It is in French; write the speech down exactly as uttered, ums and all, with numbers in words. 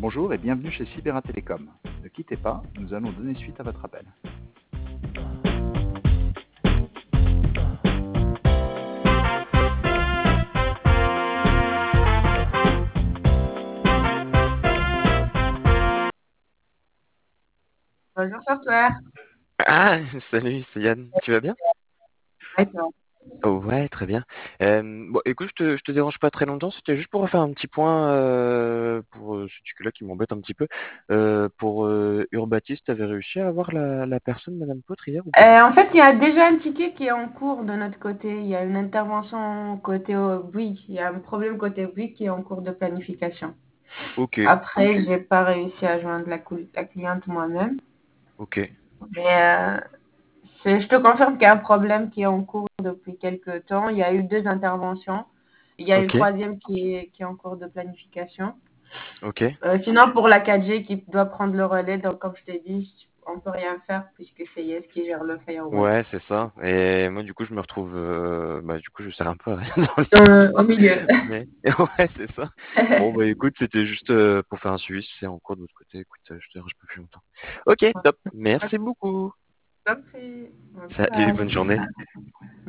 Bonjour et bienvenue chez Sibera Télécom. Ne quittez pas, nous allons donner suite à votre appel. Bonjour Software. Ah, salut, c'est Yann. Tu vas bien? Ouais, toi. Oh, ouais, très bien. Euh, bon, écoute, je te, je te dérange pas très longtemps. C'était juste pour refaire un petit point euh, pour euh, ce truc-là qui m'embête un petit peu. Euh, pour euh, Urbatis, t'avais réussi à avoir la, la personne, Madame Potre, hier ou pas du Euh, tout? en fait, il y a déjà un ticket qui est en cours de notre côté. Il y a une intervention côté euh, oui, il y a un problème côté oui qui est en cours de planification. Ok, Après, j'ai pas réussi à joindre la, cou- la cliente moi-même. ok, Mais euh, c'est- je te confirme qu'il y a un problème qui est en cours depuis quelques temps. Il y a eu deux interventions. Il y a une ok, troisième qui est, qui est en cours de planification. ok. Euh, sinon, pour la quatre G qui doit prendre le relais, donc comme je t'ai dit, on peut rien faire puisque c'est Yes qui gère le firewall. Ouais, c'est ça. Et moi, du coup, je me retrouve, euh, bah, du coup, je sers un peu à rien dans Euh, au l'histoire. milieu. Mais ouais, c'est ça. Bon, bah, écoute, c'était juste euh, pour faire un suivi. Si c'est en cours de l'autre côté. Écoute, euh, je te dérange pas plus longtemps. Ok, top. Merci beaucoup. Compris. Bon Salut, courage. bonne journée.